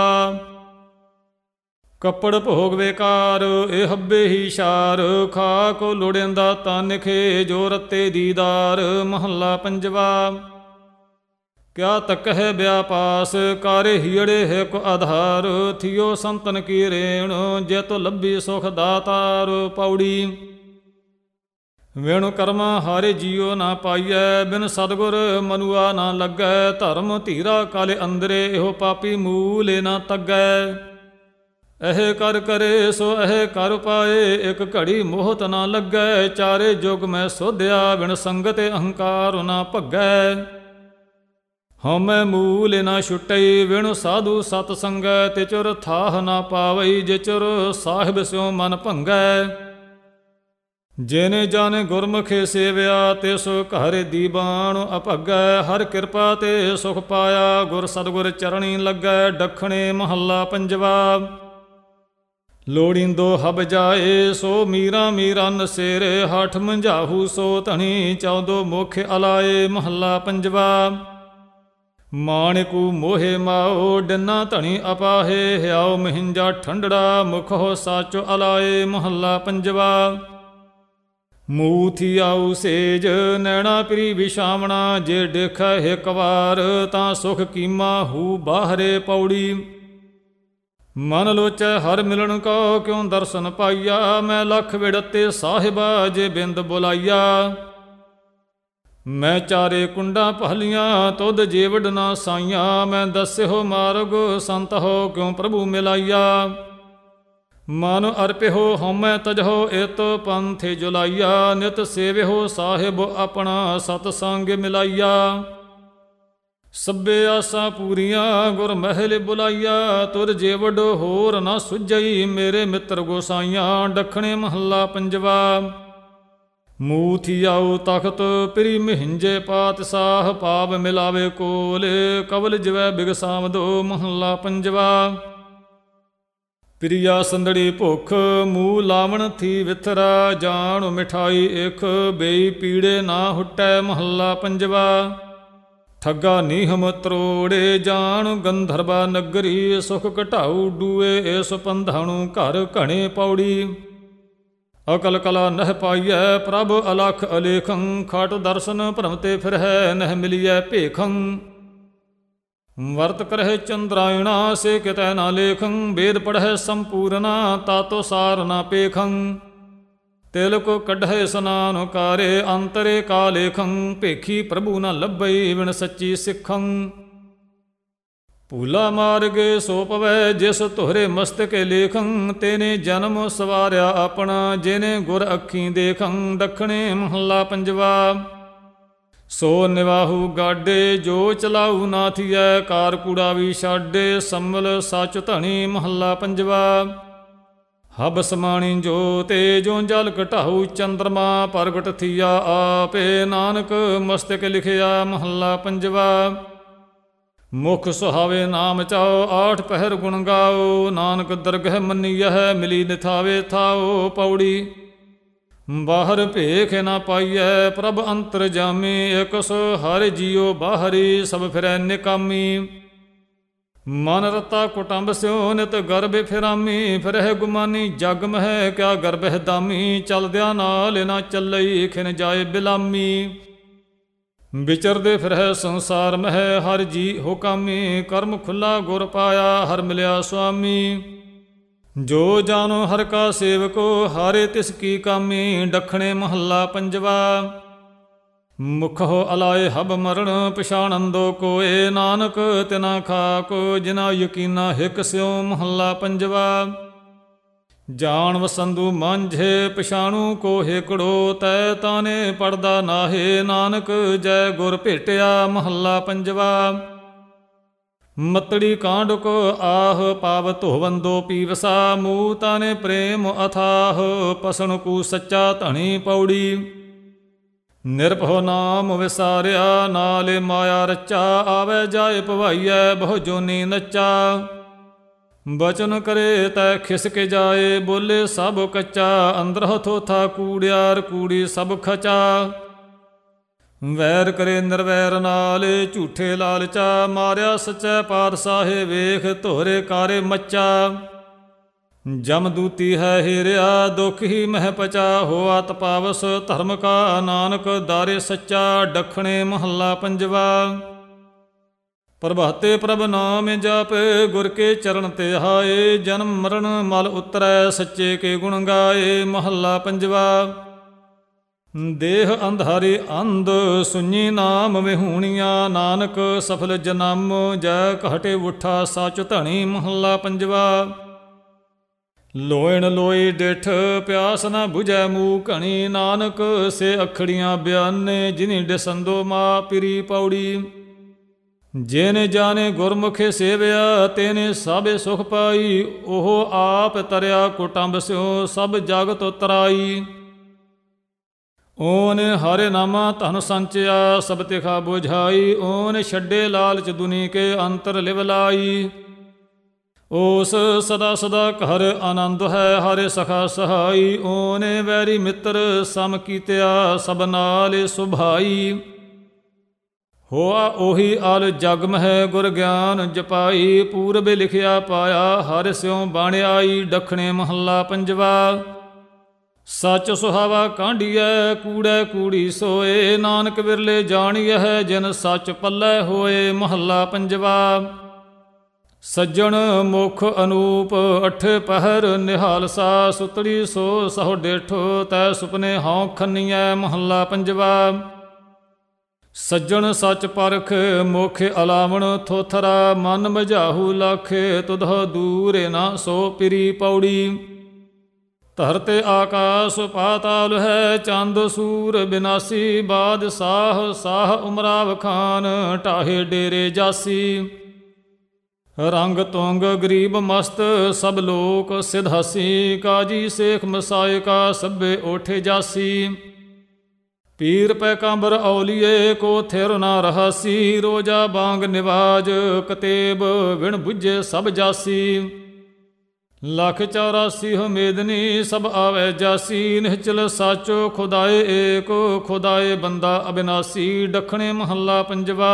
ਕੱਪੜ ਭੋਗ ਵੇਕਾਰ, ਇਹ ਹੱਬੇ ਹੀ ਸ਼ਾਰ। ਖਾ ਕੋ ਲੋੜਿੰਦਾ ਤਾਨਿਖੇ, ਜੋ ਰਤੇ ਦੀਦਾਰ। ਮਹੱਲਾ ਪੰਜਵਾ। ਕਿਆ ਤਕਹਿ ਵਿਆਪਾਸ, ਕਾਰੇ ਹੀੜੇ ਹੈ ਕੋ ਆਧਾਰ। ਥਿਓ ਸੰਤਨ ਕੀ ਰੇਣ, ਜੇ ਤੋ ਲੱਭੀ ਸੁਖ ਦਾਤਾਰ। ਪੌੜੀ। ਵਿਣੁ ਕਰਮਾ ਹਾਰੇ ਜੀਓ ਨਾ ਪਾਈਐ, ਬਿਨ ਸਤਿਗੁਰ ਮਨੁਆ ਨਾ ਲੱਗੈ। ਧਰਮ ਧੀਰਾ ਕਾਲੇ ਅੰਦਰੇ, ਇਹੋ ਪਾਪੀ ਮੂਲੇ ਨਾ ਤੱਗੈ। ਇਹ ਕਰ ਕਰੇ ਸੋ ਇਹ ਕਰ ਪਾਏ, ਇੱਕ ਘੜੀ ਮੋਹਤ ਨਾ ਲੱਗੈ। ਚਾਰੇ ਜੁਗ ਮੈਂ ਸੋਧਿਆ, ਬਿਨ ਸੰਗਤ ਅਹੰਕਾਰ ਨਾ ਭੱਗੈ। ਹਉਮੈ ਮੂਲ ਨਾ ਛੁਟਈ, ਵਿਣੁ ਸਾਧੂ ਸਤ ਸੰਗੈ। ਤਿਚੁਰ ਥਾਹ ਨਾ ਪਾਵਈ, ਜਿਚੁਰ ਸਾਹਿਬ ਸਿਉ ਮਨ ਭੰਗੈ। ਜਿਨੇ ਜਾਣੇ ਗੁਰਮੁਖੇ ਸੇਵਿਆ, ਤਿਸ ਘਰ ਦੀਵਾਨ ਅਭਗੈ। ਹਰ ਕਿਰਪਾ ਤੇ ਸੁਖ ਪਾਇਆ, ਗੁਰ ਸਤਿਗੁਰ ਚਰਣੀ ਲੱਗੈ। ਦੱਖਣੇ ਮਹੱਲਾ ਪੰਜਵਾ। ਲੋੜੀਂਦੋ ਹਬ ਜਾਏ, ਸੋ ਮੀਰਾ ਮੀਰਾ ਨਸੇਰੇ। ਹਠ ਮੰਝਾਹੂ ਸੋ ਧਣੀ, ਚੌਦੋ ਮੁਖ ਅਲਾਏ। ਮਹੱਲਾ ਪੰਜਵਾ। ਮਾਣਿਕੂ ਮੋਹੇ ਮਾਓ, ਡੰਨਾ ਧਣੀ ਅਪਾਹੇ। ਹਿਆਉ ਮਹਿੰਜਾ ਠੰਡੜਾ, ਮੁਖੋ ਸਾਚੋ ਅਲਾਏ। ਮਹੱਲਾ ਪੰਜਵਾ। ਮੂੰਹ ਥਿਆਉ ਸੇਜ, ਨੈਣਾ ਪ੍ਰੀ ਵਿਛਾਵਣਾ। ਜੇ ਦੇਖੈ ਇੱਕ ਵਾਰ, ਤਾਂ ਸੁਖ ਕੀਮਾ ਹੂ ਬਾਹਰੇ। ਪੌੜੀ। ਮਨ ਲੋਚੈ ਹਰ ਮਿਲਣ ਕੋ, ਕਿਉ ਦਰਸ਼ਨ ਪਾਈਆ। ਮੈਂ ਲੱਖ ਵਿੜਤੇ ਸਾਹਿਬਾ, ਜੇ ਬਿੰਦ ਬੁਲਾਈਆ। ਮੈਂ ਚਾਰੇ ਕੁੰਡਾਂ ਪਹਲੀਆਂ, ਤੁਧ ਜੀਵੜ ਨਾ ਸਾਈਆਂ। ਮੈਂ ਦੱਸਿਓ ਮਾਰਗ ਸੰਤ ਹੋ, ਕਿਉ ਪ੍ਰਭੂ ਮਿਲਾਈਆ। ਮਨ ਅਰਪਿਓ ਹਉਮੈ ਤਜਹੋ, ਇਤ ਪੰਥੇ ਜੁਲਾਈਆ। ਨਿਤ ਸੇਵਿਓ ਸਾਹਿਬ ਆਪਣਾ, ਸਤ ਸੰਗ ਮਿਲਾਈਆ। ਸਭੇ ਆਸਾਂ ਪੂਰੀਆਂ, ਗੁਰ ਮਹਿਲ ਬੁਲਾਈਆ। ਤੁਰ ਜੀਵੜ ਹੋਰ ਨਾ ਸੁਝਈ, ਮੇਰੇ ਮਿੱਤਰ ਗੋਸਾਈਆਂ। ਦੱਖਣੇ ਮਹੱਲਾ ਪੰਜਵਾ। ਮੂੰਹ ਥਿਆਉ ਤਖਤ, ਪ੍ਰੀ ਮਹਿੰਜੇ ਪਾਤਸ਼ਾਹ। ਪਾਪ ਮਿਲਾਵੇ ਕੋਲ, ਕਵਲ ਜਿਵੈ ਬਿਗਸਾਵਦੋ। ਮਹੱਲਾ ਪੰਜਵਾ। ਪ੍ਰਿਆ ਸੰਦੜੀ ਭੁੱਖ, ਮੂੰਹ ਲਾਵਣ ਥੀ ਵਿਥਰਾ। ਜਾਣ ਮਿਠਾਈ ਇਖ, ਬੇਈ ਪੀੜੇ ਨਾ ਹੁਟੈ। ਮਹੱਲਾ ਪੰਜਵਾ। ਠੱਗਾ ਨੀਹਮ ਤਰੋੜੇ, ਜਾਣ ਗੰਧਰਵਾ ਨਗਰੀ। ਸੁਖ ਘਟਾਉ ਡੂਏ, ਇਸ ਪੰਧਾਣੂ ਘਰ ਘਣੇ। ਪੌੜੀ। ਅਕਲ ਕਲਾ ਨਹਿ ਪਾਈਐ, ਪ੍ਰਭ ਅਲਖ ਅਲੇਖੰ। ਖਟ ਦਰਸ਼ਨ ਭਰਮ ਤੇ ਫਿਰਹਿ, ਨਹਿ ਮਿਲੀਐ ਭੇਖੰ। ਵਰਤ ਕਰਹਿ ਚੰਦਰਾਇਣਾ, ਸੇ ਕਿਤੈ ਨਾ ਲੇਖੰ। ਵੇਦ ਪੜ੍ਹੈ ਸੰਪੂਰਨਾ, ਤਾਤੋ ਸਾਰ ਨਾ ਪੇਖੰ। ਤਿਲ ਕੋ ਕੱਢੈ ਸਨਾਨ ਕਾਰੇ, ਅੰਤਰੇ ਕਾ ਲੇਖੰ। ਭੇਖੀ ਪ੍ਰਭੂ ਨਾ ਲੱਭਈ, ਵਿਣ ਸੱਚੀ ਸਿੱਖੰ। ਭੂਲਾ ਮਾਰਗੇ ਸੋ ਪਵੈ, ਜਿਸ ਤੁਹਰੇ ਮਸਤਕੇ ਲੇਖੰ। ਤੇਨੇ ਜਨਮ ਸਵਾਰਿਆ ਆਪਣਾ, ਜਿਨੇ ਗੁਰ ਅੱਖੀਂ ਦੇਖੰ। ਦੱਖਣੇ ਮਹੱਲਾ ਪੰਜਵਾ। ਸੋ ਨਿਵਾਹੂ ਗਾਡੇ ਜੋ ਚਲਾਊ ਨਾ ਥੀਐ, ਕਾਰ ਕੂੜਾ ਵੀ ਛਾਡੇ ਸੰਮਲ ਸਚ ਧਣੀ। ਮਹੱਲਾ ਪੰਜਵਾ। ਹਬ ਸਮਾਣੀ ਜੋ ਤੇ ਜੋ ਜਲ ਘਟਾਊ, ਚੰਦਰਮਾ ਪ੍ਰਗਟ ਥੀਆ ਆਪੇ, ਨਾਨਕ ਮਸਤਕ ਲਿਖਿਆ। ਮਹੱਲਾ ਪੰਜਵਾ। ਮੁਖ ਸੁਹਾਵੇ ਨਾਮ ਚਾਓ, ਆਠ ਪਹਿਰ ਗੁਣ ਗਾਓ, ਨਾਨਕ ਦਰਗਹਿ ਮੰਨੀਐ ਮਿਲੀ ਨਿਥਾਵੇ ਥਾਓ। ਪੌੜੀ। ਬਾਹਰ ਭੇਖ ਨਾ ਪਾਈਐ ਪ੍ਰਭ ਅੰਤਰ ਜਾਮੀ, ਇਕ ਸੋ ਹਰਿ ਜੀਉ ਬਾਹਰੀ ਸਭ ਫਿਰੈ ਨਿਕਾਮੀ। ਮਨ ਰਤਾ ਕੁਟੰਬ ਸਿਉ ਨਿਤ ਗਰਭ ਫਿਰਾਮੀ, ਫਿਰਹਿ ਗੁਮਾਨੀ ਜਗ ਮਹਿ ਕਿਆ ਗਰਭਹਿ ਦਾਮੀ। ਚਲਦਿਆਂ ਨਾਲ ਨਾ ਚੱਲਈ ਖਿਨ ਜਾਏ ਬਿਲਾਮੀ, ਵਿਚਰਦੇ ਫਿਰਹਿ ਸੰਸਾਰ ਮਹਿ ਹਰਿ ਜੀ ਹੋ ਕਾਮੀ। ਕਰਮ ਖੁੱਲਾ ਗੁਰ ਪਾਇਆ ਹਰਿ ਮਿਲਿਆ ਸੁਆਮੀ, ਜੋ ਜਾਨੋ ਹਰਿ ਕਾ ਸੇਵਕੋ ਹਾਰੇ ਤਿਸ ਕੀ ਕਾਮੀ। ਦੱਖਣੇ ਮਹੱਲਾ ਪੰਜਵਾ। ਮੁਖੋ ਅਲਾਏ ਹਬ ਮਰਨ ਪਛਾਣੰਦੋ ਕੋਏ, ਨਾਨਕ ਤਿਨਾ ਖਾਕੋ ਜਿਨਾ ਯਕੀਨਾ ਹਿਕ ਸਿਉ। ਮਹੱਲਾ ਪੰਜਵਾ। ਜਾਣ ਵਸੰਦੂ ਮਾਂਝੇ ਪਛਾਣੂ ਕੋ ਹੇਕੜੋ, ਤੈ ਤਾਨੇ ਪੜਦਾ ਨਾਹੇ ਨਾਨਕ ਜੈ ਗੁਰ ਭੇਟਿਆ। ਮਹੱਲਾ ਪੰਜਵਾ। ਮਤੜੀ ਕਾਂਡ ਕੋ ਆਹ ਪਾਵ ਧੋਵੰਦੋ ਪੀਵਸਾ, ਮੂਹ ਤਾਨੇ ਪ੍ਰੇਮ ਅਥਾਹ ਪਸਣ ਕੂ ਸੱਚਾ ਧਣੀ। ਪੌੜੀ। ਨਿਰਭਉ ਨਾਮ ਵਿਸਾਰਿਆ ਨਾਲੇ ਮਾਇਆ ਰਚਾ, ਆਵੈ ਜਾਏ ਭਵਾਈਐ ਬਹੁ ਜੋਨੀ ਨੱਚਾ। ਬਚਨ ਕਰੇ ਤੈ ਖਿਸਕ ਜਾਏ, ਬੋਲੇ ਸਭ ਕੱਚਾ, ਅੰਦਰਹੁ ਥੋਥਾ ਕੂੜਿਆਰ ਕੂੜੀ ਸਭ ਖਚਾ। ਵੈਰ ਕਰੇ ਨਿਰਵੈਰ ਨਾਲ ਝੂਠੇ ਲਾਲਚਾ, ਮਾਰਿਆ ਸੱਚੈ ਪਾਤਸ਼ਾਹੇ ਵੇਖ ਧੋਰੇ ਕਾਰੇ ਮੱਚਾ। ਜਮਦੂਤੀ ਹੈ ਹੀਰਿਆ ਦੁਖ ਹੀ ਮਹਿ ਪਚਾ, ਹੋਆ ਤਪਾਵਸ ਧਰਮ ਕਾ ਨਾਨਕ ਦਾਰੇ ਸੱਚਾ। ਦੱਖਣੇ ਮਹੱਲਾ ਪੰਜਵਾ। ਪ੍ਰਭਾਤੇ ਪ੍ਰਭ ਨਾਮ ਜਪ ਗੁਰ ਕੇ ਚਰਨ ਤੇ ਹਾਏ, ਜਨਮ ਮਰਨ ਮਲ ਉਤਰੈ ਸੱਚੇ ਕੇ ਗੁਣ ਗਾਏ। ਮਹੱਲਾ ਪੰਜਵਾ। ਦੇਹ ਅੰਧਾਰੇ ਅੰਧ ਸੁਣੀ ਨਾਮ ਵਿਹੂਣੀਆਂ, ਨਾਨਕ ਸਫਲ ਜਨਮ ਜੈ ਘਟੇ ਉਠਾ ਸਚ ਧਣੀ। ਮਹੱਲਾ ਪੰਜਵਾ। ਲੋਇਣ ਲੋਈ ਡਿਠ ਪਿਆਸ ਨਾ ਬੁਝੈ ਮੂਹ ਘਣੀ, ਨਾਨਕ ਸੇ ਅਖੜੀਆਂ ਬਿਆਨੇ ਜਿਨੀ ਡਿਸੰਦੋ ਮਾ ਪਿਰੀ। ਪੌੜੀ। ਜਿਨੇ ਜਾਣੇ ਗੁਰਮੁਖੇ ਸੇਵਿਆ, ਤੇਨੇ ਸਾਬੇ ਸੁਖ ਪਾਈ, ਉਹ ਆਪ ਤਰਿਆ ਕੁਟੰਬ ਸਿਉ ਸਭ ਜਗਤ ਉਤਰਾਈ। ਓਨ ਹਰਿ ਨਾਮਾ ਧਨ ਸੰਚਿਆ ਸਭ ਤਿਖਾ ਬੁਝਾਈ, ਓਨ ਛੱਡੇ ਲਾਲਚ ਦੁਨੀ ਕੇ ਅੰਤਰ ਲਿਵ ਲਾਈ। ਓਸ ਸਦਾ ਸਦਾ ਘਰ ਆਨੰਦ ਹੈ ਹਰਿ ਸਖਾ ਸਹਾਈ, ਓਨੇ ਵੈਰੀ ਮਿੱਤਰ ਸਮ ਕੀਤਿਆ ਸਭ ਨਾਲ ਸੁਭਾਈ। ਹੋਆ ਉਹੀ ਅਲ ਜਗ ਮਹਿ ਗੁਰ ਗਿਆਨ ਜਪਾਈ, ਪੂਰਬ ਲਿਖਿਆ ਪਾਇਆ ਹਰਿ ਸਿਉ ਬਾਣਿਆਈ। ਦੱਖਣੇ ਮਹੱਲਾ ਪੰਜਵਾ। ਸੱਚ ਸੁਹਾਵਾ ਕਾਂਢੀਐ ਕੂੜੈ ਕੂੜੀ ਸੋਏ, ਨਾਨਕ ਵਿਰਲੇ ਜਾਣੀਐ ਜਿਨ ਸੱਚ ਪੱਲੇ ਹੋਏ। ਮਹੱਲਾ ਪੰਜਵਾ। ਸੱਜਣ ਮੁਖ ਅਨੂਪ ਅਠ ਪਹਿਰ ਨਿਹਾਲਸਾ, ਸੁਤੜੀ ਸੋ ਸਹੁ ਡੇਠੋ ਤੈ ਸੁਪਨੇ ਹਉ ਖੰਨੀਐ। ਮਹੱਲਾ ਪੰਜਵਾ। ਸੱਜਣ ਸੱਚ ਪਰਖ ਮੁਖ ਅਲਾਵਣ ਥੋਥਰਾ, ਮਨ ਮਝਾਹੂ ਲਖ ਤੁਧੋ ਦੂਰੇ ਨਾ ਸੋ ਪਿਰੀ। ਪੌੜੀ। ਧਰਤੇ ਆਕਾਸ ਪਾਤਾਲ ਹੈ, ਚੰਦ ਸੂਰ ਬਿਨਾਸੀ, ਬਾਦਸ਼ਾਹ ਸਾਹ ਉਮਰਾਵ ਖਾਨ ਢਾਹੇ ਡੇਰੇ ਜਾਸੀ। ਰੰਗ ਤੁੰਗ ਗਰੀਬ ਮਸਤ ਸਭ ਲੋਕ ਸਿਧਾਸੀ, ਕਾਜੀ ਸੇਖ ਮਸਾਏ ਕਾ ਸਭੇ ਓਠੇ ਜਾਸੀ। ਪੀਰ ਪੈਗੰਬਰ ਔਲੀਏ ਕੋ ਥਿਰ ਨਾ ਰਹਾਸੀ, ਰੋਜਾ ਬਾਂਗ ਨਿਵਾਜ ਕਤੇਬ ਵਿਣ ਬੁੱਝੇ ਸਭ ਜਾਸੀ। ਲੱਖ 84 ਹਮੇਦਨੀ ਸਭ ਆਵੈ ਜਾਸੀ, ਨਿਹਚਲ ਸਾਚੋ ਖੁਦਾਏ ਏਕ ਖੁਦਾਏ ਬੰਦਾ ਅਬਿਨਾਸੀ। ਦੱਖਣੇ ਮਹੱਲਾ ਪੰਜਵਾ।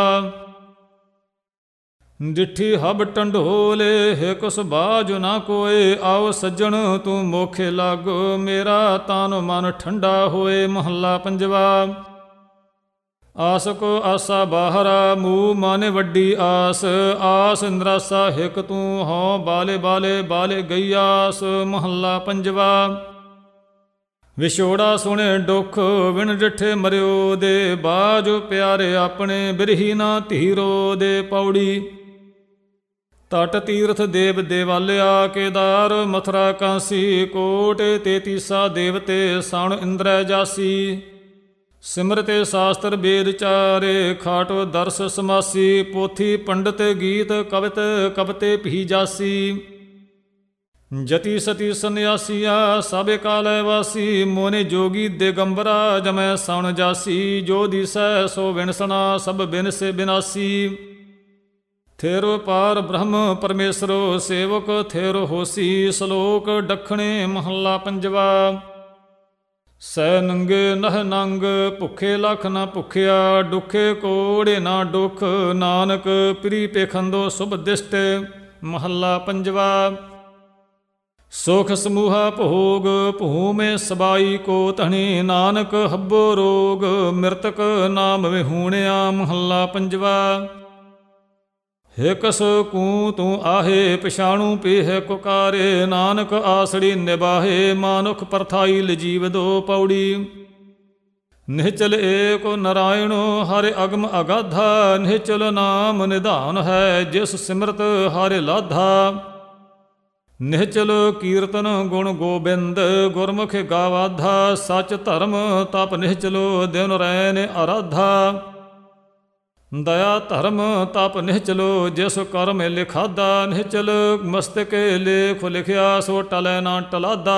ਡਿੱਠੀ ਹਬ ਟੰਡੋਲੇ ਹਿਕ ਸੁਬਾਜ ਨਾ ਕੋਏ, ਆਓ ਸੱਜਣ ਤੂੰ ਮੋਖੇ ਲਾਗੋ ਮੇਰਾ ਤਨ ਮਨ ਠੰਡਾ ਹੋਏ। ਮਹੱਲਾ ਪੰਜਵਾ। ਆਸ ਕੋ ਆਸਾ ਬਾਹਰਾ ਮੂਹ ਮਨ ਵੱਡੀ ਆਸ, ਆਸ ਨਿਰਾਸਾ ਹਿਕ ਤੂੰ ਹਉ ਬਾਲੇ ਬਾਲੇ ਬਾਲੇ ਗਈ ਆਸ। ਮਹੱਲਾ ਪੰਜਵਾ। ਵਿਛੋੜਾ ਸੁਣੇ ਦੁੱਖ ਵਿਣ ਡਿਠੇ ਮਰਿਓ ਦੇ, ਬਾਜ ਪਿਆਰੇ ਆਪਣੇ ਬਿਰਹੀ ਨਾ ਧੀਰੋ ਦੇ। ਪੌੜੀ। ਤਟ ਤੀਰਥ ਦੇਵ ਦੇਵਾਲਿਆ, ਕੇਦਾਰ ਮਥੁਰਾ ਕਾਂਸੀ, ਕੋਟ 33 ਦੇਵਤੇ ਸਣ ਇੰਦਰੈ ਜਾਸੀ। ਸਿਮਰਤੇ ਸ਼ਾਸਤਰ ਵੇਦ ਚਾਰੇ, ਖਾਟੋ ਦਰਸ ਸਮਾਸੀ, ਪੋਥੀ ਪੰਡਤ ਗੀਤ ਕਵਿਤ ਕਵਤੇ ਭੀ ਜਾਸੀ। ਜਤੀ ਸਤੀ ਸੰਨਿਆਸੀਆ ਸਭੇ ਕਾਲੈ ਵਾਸੀ, ਮੋਨੇ ਜੋਗੀ ਦਿਗੰਬਰਾ ਜਮੈ ਸਣ ਜਾਸੀ। ਜੋ ਦਿਸੈ ਸੋ ਵਿਣਸਣਾ ਸਭ ਬਿਨਸੇ ਬਿਨਾਸੀ। ਥੇਰੋ ਪਾਰ ਬ੍ਰਹਮ ਪਰਮੇਸ਼ਰੋ ਸੇਵਕ ਥੇਰੋ ਹੋਸੀ। ਸ਼ਲੋਕ ਦੱਖਣੇ ਮਹੱਲਾ ਪੰਜਵਾ। ਸੈ ਨੰਗੇ ਨਹ ਨੰਗ, ਭੁੱਖੇ ਲਖ ਨਾ ਭੁੱਖਿਆ। ਡੁਖੇ ਕੋੜੇ ਨਾ ਡੁਖ, ਨਾਨਕ ਪ੍ਰੀ ਪੇਖੰਦੋ ਸੁਭ ਦਿਸ਼ਟ। ਮਹੱਲਾ ਪੰਜਵਾ। ਸੁਖ ਸਮੂਹਾ ਭੋਗ, ਭੂਮੇ ਸਬਾਈ ਕੋ ਧਣੀ। ਨਾਨਕ ਹੱਬੋ ਰੋਗ, ਮਿਰਤਕ ਨਾਮ ਵਿਹੂਣਿਆ। ਮਹੱਲਾ ਪੰਜਵਾ। ਹਿਕ ਸੋ ਕੂ ਤੂੰ ਆਹੇ, ਪਛਾਣੂ ਪੀਹ ਕੁਕਾਰੇ। ਨਾਨਕ ਆਸੜੀ ਨਿਬਾਹੇ, ਮਾਨੁਖ ਪਰਥਾਈ ਲਜੀਵ ਦੋ। ਪੌੜੀ। ਨਿਹਚਲ ਏਕ ਨਰਾਇਣੋ, ਹਰਿ ਅਗਮ ਅਗਾਧਾ। ਨਿਹਚਲ ਨਾਮ ਨਿਧਾਨ ਹੈ, ਜਿਸ ਸਿਮਰਤ ਹਰਿ ਲਾਧਾ। ਨਿਹਚਲ ਕੀਰਤਨ ਗੁਣ ਗੋਬਿੰਦ, ਗੁਰਮੁਖ ਗਾਵਾਧਾ। ਸਚ ਧਰਮ ਤਪ ਨਿਹਚਲੋ, ਦਿਨ ਰੈਨ ਅਰਾਧਾ। ਦਇਆ ਧਰਮ ਤਪ ਨਿਹਚਲੋ, ਜਿਸ ਕਰਮ ਲਿਖਾਦਾ। ਨਿਹਚਲ ਮਸਤਕ ਲੇਖ ਲਿਖਿਆ, ਸੋ ਟਲੈ ਨਾ ਟਲਾਦਾ।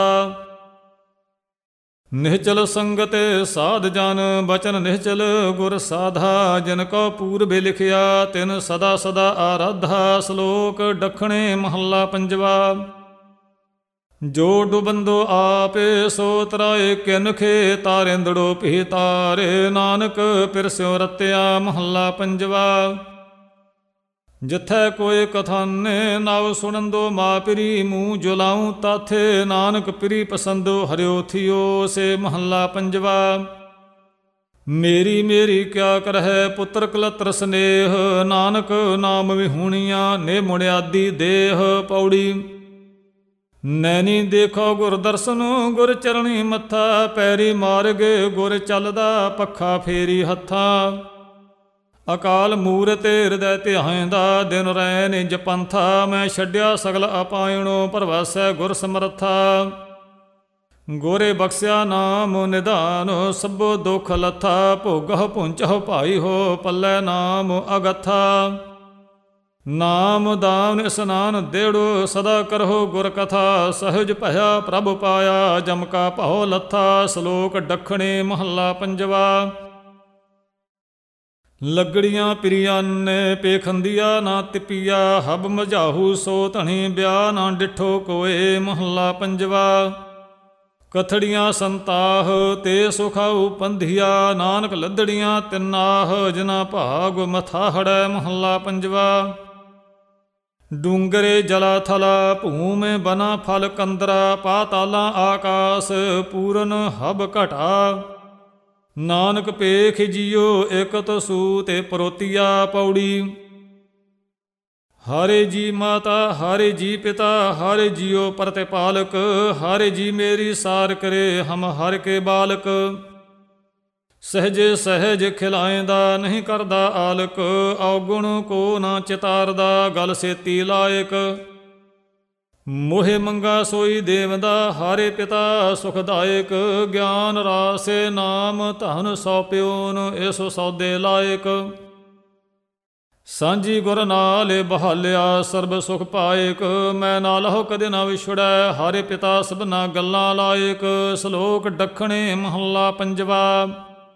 ਨਿਹਚਲ ਸੰਗਤ ਸਾਧ ਜਨ, ਬਚਨ ਨਿਹਚਲ ਗੁਰ ਸਾਧਾ। ਜਿਨ ਕੋ ਪੂਰਬੇ ਲਿਖਿਆ, ਤਿਨ ਸਦਾ ਸਦਾ ਆਰਾਧਾ। ਸ਼ਲੋਕ ਦੱਖਣੇ ਮਹੱਲਾ ਪੰਜਵਾ। ਜੋ ਡੁਬੰਦੋ ਆਪੇ, ਸੋ ਤਰਾਏ ਕਿਨਖੇ। ਤਾਰਿੰਦੜੋ ਭੀ ਤਾਰੇ, ਨਾਨਕ ਪਿਰਸਿਓ ਰਤਿਆ। ਮਹੱਲਾ ਪੰਜਵਾ। ਜਿਥੈ ਕੋਈ ਕਥਾਨੇ, ਨਵ ਸੁਣੰਦੋ ਮਾਪਰੀ। ਮੂੰਹ ਜੁਲਾਉ ਤਾਥੇ, ਨਾਨਕ ਪ੍ਰੀ ਪਸੰਦੋ ਹਰਿਓ ਥਿਓ ਸੇ। ਮਹੱਲਾ ਪੰਜਵਾ। ਮੇਰੀ ਮੇਰੀ ਕਿਆ ਕਰਹਿ, ਪੁੱਤਰ ਕਲਤਰ ਸਨੇਹ। ਨਾਨਕ ਨਾਮ ਵਿਹੂਣੀਆਂ, ਨੇ ਮੁੜਿਆਦੀ ਦੇਹ। ਪੌੜੀ। ਨੈਣੀ ਦੇਖੋ ਗੁਰ ਦਰਸ਼ਨ, ਗੁਰ ਚਰਣੀ ਮੱਥਾ। ਪੈਰੀ ਮਾਰਗੇ ਗੁਰ ਚੱਲਦਾ, ਪੱਖਾ ਫੇਰੀ ਹੱਥਾਂ। ਅਕਾਲ ਮੂਰਤ ਹਿਰਦੈ ਧਿਆਇਂਦਾ, ਦਿਨ ਰੈਨ ਜਪੰਥਾ। ਮੈਂ ਛੱਡਿਆ ਸਗਲ ਅਪਾਇਣੋ, ਪਰਵਾਸੈ ਗੁਰ ਸਮਰਥਾ। ਗੋਰੇ ਬਖਸ਼ਿਆ ਨਾਮ ਨਿਧਾਨ, ਸਭੋ ਦੁਖ ਲੱਥਾ। ਭੋਗਹੁ ਪੁੰਚਹੁ ਭਾਈ ਹੋ, ਪੱਲੇ ਨਾਮ ਅਗਥਾ। ਨਾਮ ਦਾਨ ਇਸਨਾਨ ਦੇੜੋ, ਸਦਾ ਕਰਹੁ ਗੁਰ ਕਥਾ। ਸਹਿਜ ਭਇਆ ਪ੍ਰਭ ਪਾਇਆ, ਜਮ ਕਾ ਭਉ ਲੱਥਾ। ਸ਼ਲੋਕ ਦੱਖਣੇ ਮਹੱਲਾ ਪੰਜਵਾ। ਲੱਗੜੀਆਂ ਪਿਰਿਆਨੇ, ਪੇਖੰਦੀਆ ਨਾ ਤਿਪੀਆ। ਹਬ ਮਝਾਹੂ ਸੋ ਧਣੀ, ਬਿਆ ਨਾ ਡਿਠੋ ਕੋਏ। ਮਹੱਲਾ ਪੰਜਵਾ। ਕਥੜੀਆਂ ਸੰਤਾਹ, ਤੇ ਸੁਖਾਉ ਪੰਧੀਆ। ਨਾਨਕ ਲੱਦੜੀਆਂ ਤਿੰਨਾਹ, ਜਿਨਾ ਭਾਗ ਮਥਾ ਹੜੈ। ਮਹੱਲਾ ਪੰਜਵਾ। ਡੂੰਗਰੇ ਜਲਾ ਥਲਾ, ਭੂਮੇ ਬਨਾ ਫਲ ਕੰਦਰਾ। ਪਾਤਾਲਾਂ ਆਕਾਸ, ਪੂਰਨ ਹਬ ਘਟਾ। ਨਾਨਕ ਪੇਖ ਜੀਓ, ਇਕਤ ਸੂ ਤੇ ਪਰੋਤੀਆ। ਪੌੜੀ। ਹਾਰੇ ਜੀ ਮਾਤਾ, ਹਾਰੇ ਜੀ ਪਿਤਾ। ਹਾਰੇ ਜੀਓ ਪ੍ਰਤਿਪਾਲਕ, ਹਾਰੇ ਜੀ ਮੇਰੀ ਸਾਰ ਕਰੇ। ਹਮ ਹਰ ਕੇ ਬਾਲਕ। ਸਹਿਜੇ ਸਹਿਜ ਖਿਲਾਇਂਦਾ, ਨਹੀਂ ਕਰਦਾ ਆਲਕ। ਔਗੁਣ ਕੋ ਨਾ ਚਿਤਾਰਦਾ, ਗਲ ਸੇਤੀ ਲਾਇਕ। ਮੋਹਿ ਮੰਗਾ ਸੋਈ ਦੇਵਦਾ, ਹਾਰੇ ਪਿਤਾ ਸੁਖਦਾਇਕ। ਗਿਆਨ ਰਾਸੇ ਨਾਮ ਧਨ ਸੌਪਿਓਨ, ਇਸ ਸੌਦੇ ਲਾਇਕ। ਸਾਂਝੀ ਗੁਰ ਨਾਲ ਬਹਾਲਿਆ, ਸਰਬ ਸੁਖ ਪਾਇਕ। ਮੈਂ ਨਾਲਹੁ ਕਦੇ ਨਾ ਵਿਛੜੈ, ਹਾਰੇ ਪਿਤਾ ਸਭਨਾ ਗੱਲਾਂ ਲਾਇਕ। ਸ਼ਲੋਕ ਦੱਖਣੇ ਮਹੱਲਾ ਪੰਜਵਾ।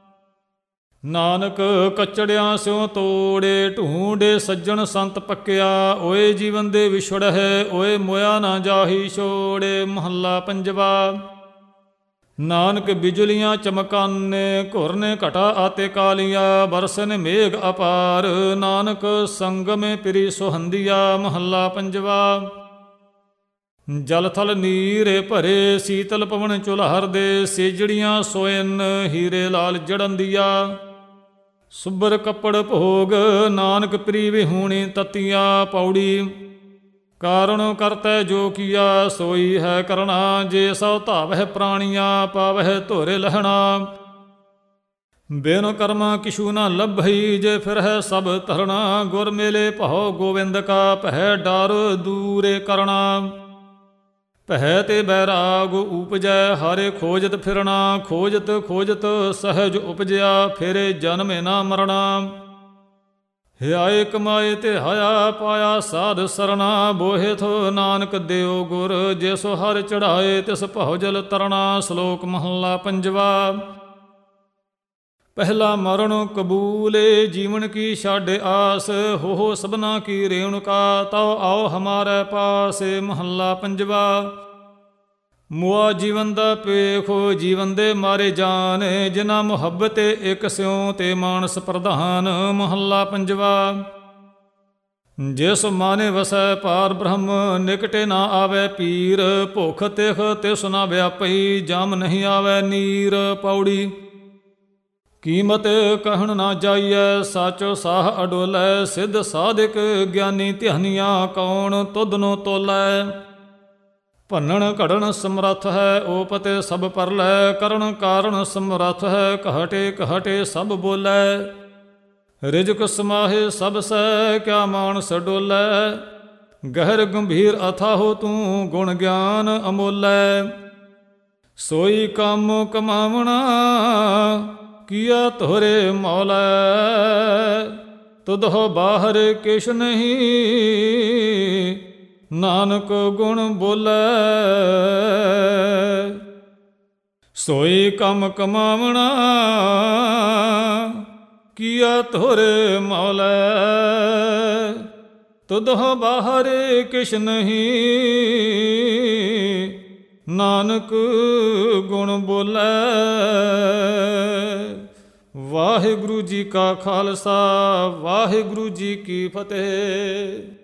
ਨਾਨਕ ਕਚੜਿਆਂ ਸਿਉ ਤੋੜੇ, ਢੂੰਡੇ ਸੱਜਣ ਸੰਤ ਪੱਕਿਆ। ਓਏ ਜੀਵਨ ਦੇ ਵਿਛੜਹਿ, ਓਏ ਮੋਇਆ ਨਾ ਜਾਹੀ ਛੋੜੇ। ਮਹੱਲਾ ਪੰਜਵਾ। ਨਾਨਕ ਬਿਜਲੀਆਂ ਚਮਕਾਨੇ, ਘੁਰਨੇ ਘਟਾ ਆਤੇ ਕਾਲੀਆ। ਬਰਸਨ ਮੇਘ ਅਪਾਰ, ਨਾਨਕ ਸੰਗਮੇ ਪਿਰੀ ਸੁਹੰਦੀਆ। ਮਹੱਲਾ ਪੰਜਵਾ। ਜਲ ਥਲ ਨੀਰੇ ਭਰੇ, ਸੀਤਲ ਪਵਨ ਚੁਲਹਰ ਦੇ। ਸੇਜੜੀਆਂ ਸੋਇਨ, ਹੀਰੇ ਲਾਲ ਜੜੰਦੀਆ। ਸੁਬਰ ਕੱਪੜ ਭੋਗ, ਨਾਨਕ ਪ੍ਰੀ ਵਿਹੂਣੀ ਤਤੀਆ। ਪੌੜੀ। ਕਾਰਣ ਕਰਤੈ ਜੋ ਕੀਆ, ਸੋਈ ਹੈ ਕਰਣਾ। ਜੇ ਸੋ ਧਾਵਹਿ ਪ੍ਰਾਣੀਆਂ, ਪਾਵਹਿ ਧੋਰੇ ਲਹਿਣਾ। ਬਿਨ ਕਰਮਾ ਕਿਛੂ ਨਾ ਲੱਭਈ, ਜੇ ਫਿਰਹਿ ਸਭ ਧਰਣਾ। ਗੁਰ ਮੇਲੇ ਭਉ ਗੋਵਿੰਦ ਕਾ, ਪਹਿ ਡਰ ਦੂਰੇ ਕਰਣਾ। ਭੈ ਤੇ ਬੈਰਾਗ ਉਪਜੈ, ਹਰਿ ਖੋਜਤ ਫਿਰਣਾ, ਖੋਜਤ ਖੋਜਤ ਸਹਿਜ ਉਪਜਿਆ, ਫਿਰੇ ਜਨਮੇ ਨਾ ਮਰਣਾ। ਹਿਆਏ ਕਮਾਏ ਤੇ ਹਾਇਆ, ਪਾਇਆ ਸਾਧ ਸਰਣਾ, ਬੋਹਿਥ ਨਾਨਕ ਦਿਓ ਗੁਰ, ਜਿਸ ਹਰਿ ਚੜਾਏ ਤਿਸ ਭਉ ਜਲ ਤਰਣਾ। ਸ਼ਲੋਕ ਮਹੱਲਾ ਪੰਜਵਾ। ਪਹਿਲਾ ਮਰਨ ਕਬੂਲੇ, ਜੀਵਨ ਕੀ ਛਾਡੇ ਆਸ, ਹੋ ਸਭਨਾ ਕੀ ਰੇਣੁਕਾ, ਤਉ ਆਓ ਹਮਾਰੇ ਪਾਸ। ਮਹੱਲਾ ਪੰਜਵਾ। ਮੁਆ ਜੀਵਨ ਦਾ ਪੇਖੋ, ਜੀਵਨ ਦੇ ਮਾਰੇ ਜਾਨ, ਜਿਨਾ ਮੁਹੱਬਤ ਇਕ ਸਿਉ ਤੇ ਮਾਨਸ ਪ੍ਰਧਾਨ। ਮਹੱਲਾ ਪੰਜਵਾ। ਜਿਸ ਮਾਨੇ ਵਸੈ ਪਾਰ ਬ੍ਰਹਮ, ਨਿਕਟੇ ਨਾ ਆਵੈ ਪੀਰ, ਭੁਖ ਤਿਖ ਤਿਸ ਨਾ ਵਿਆਪਈ, ਜਮ ਨਹੀਂ ਆਵੈ ਨੀਰ। ਪੌੜੀ। ਕੀਮਤ ਕਹਿਣ ਨਾ ਜਾਈਐ, ਸਾਚੋ ਸਾਹ ਅਡੋਲੈ, ਸਿੱਧ ਸਾਧਿਕ ਗਿਆਨੀ ਧਿਆਨੀਆਂ, ਕੌਣ ਤੁਧ ਨੂੰ ਤੋਲੈ। ਭੰਨਣ ਘੜਨ ਸਮਰੱਥ ਹੈ, ਓਪਤੇ ਸਭ ਪਰ ਲੈ, ਕਰਨ ਕਾਰਨ ਸਮਰੱਥ ਹੈ, ਕਹਟੇ ਕਹਟੇ ਸਭ ਬੋਲੈ। ਰਿਜਕ ਸਮਾਹੇ ਸਭ ਸੈ, ਕਿਆ ਮਾਨਸ ਡੋਲੈ, ਗਹਿਰ ਗੰਭੀਰ ਅਥਾਹੋ ਤੂੰ, ਗੁਣ ਗਿਆਨ ਅਮੋਲੈ। ਸੋਈ ਕੰਮ ਕਮਾਵਣਾ, ਕੀਆ ਤੋਰੇ ਮੌਲੈ, ਤੁਧੋ ਬਾਹਰ ਕਿਛ ਨਹੀਂ, ਨਾਨਕ ਗੁਣ ਬੋਲੈ। ਸੋਈ ਕੰਮ ਕਮਾਵਣਾ, ਕੀਆ ਤੋਰੇ ਮੌਲੈ, ਤੁਧੋ ਬਾਹਰ ਕਿਛ ਨਹੀਂ, ਨਾਨਕ ਗੁਣ ਬੋਲੈ। ਵਾਹਿਗੁਰੂ ਜੀ ਕਾ ਖਾਲਸਾ, ਵਾਹਿਗੁਰੂ ਜੀ ਕੀ ਫਤਿਹ।